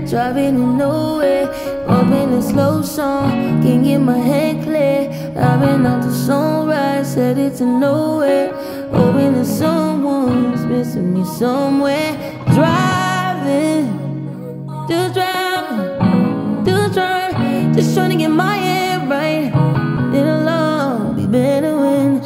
midnight, driving to nowhere. Bumping a slow song, can't get my head clear. I've been out to sunrise, headed to nowhere. Hoping that someone's missing me somewhere. Driving, just driving, just trying to get my head right. It'll all be better when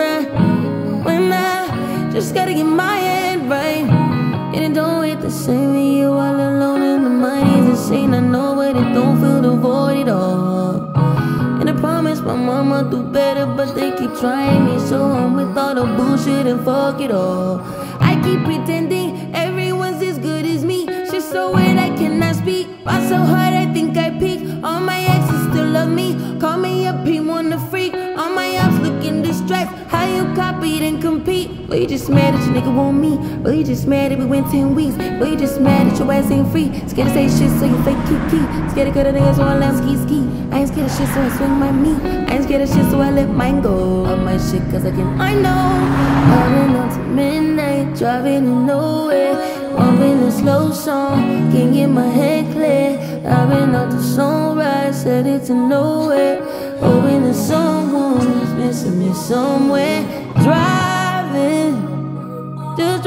I just gotta get my head right. And it don't hit the same when you all alone and the mind is insane. I know, but it don't feel the void at all. And I promise my mama do better, but they keep trying me, so I'm with all the bullshit and fuck it all. I keep pretending everyone's as good as me. Shit so weird I cannot speak. Why so hard I think I peak. All my exes still love me. Call me a P1 a freak. All my ops looking distressed. How you copy and compete? Well, you just mad that your nigga want me. Well, you just mad that we went 10 weeks. Well, you just mad that your ass ain't free. Scared to say shit so you fake key. Scared to cut a nigga so I laugh ski. I ain't scared of shit so I swing my meat. I ain't scared of shit so I let mine go. Love my shit cause I know. I've been up to midnight, driving to nowhere. Bumping a slow song, can't get my head clear. I've been out to sunrise, headed to nowhere. Hoping that someone's missing me somewhere. Driving, just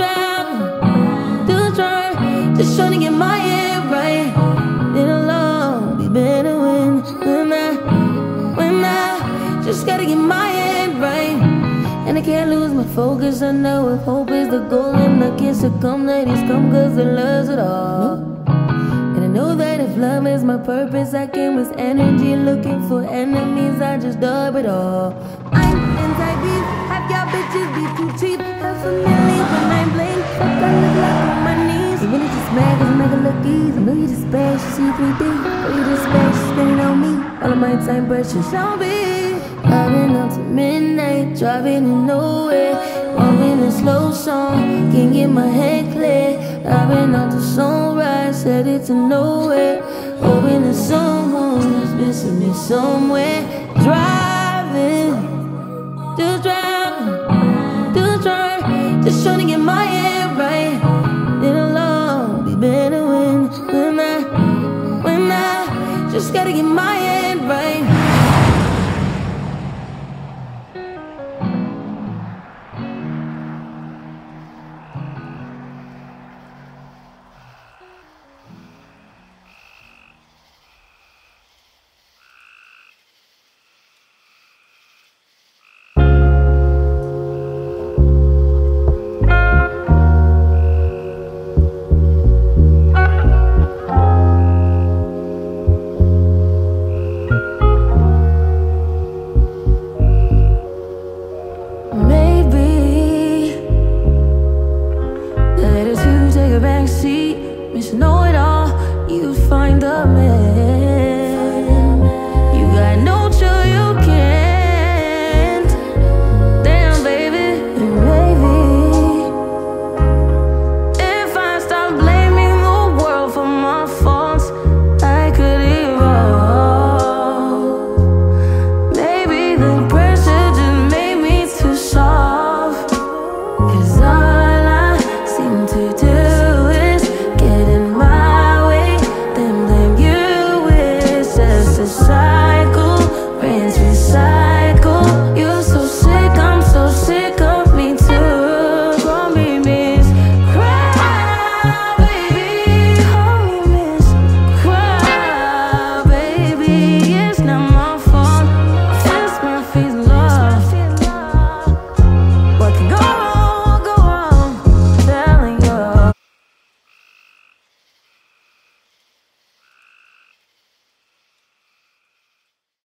trying to get my head right. It'll all be better when I just gotta get my head right. And I can't lose my focus. I know if hope is the goal and I can't succumb, ladies come cause the love's it all. And I know that if love is my purpose, I can waste energy looking for enemies. I just dub it all. I'm anti-beef, have y'all bitches be too cheap. Half a million when I'm blamed, fuck I look like on my knees. You really just mad cause I make it look easy. I know you just bad, she see 3D. Or you just bad, she spending on me. All of my time precious, shall be. I've been up to midnight, driving to nowhere. Bumping a slow song, can't get my head clear. I've been out to sunrise, headed to nowhere. Hoping that someone's missing me somewhere. Drive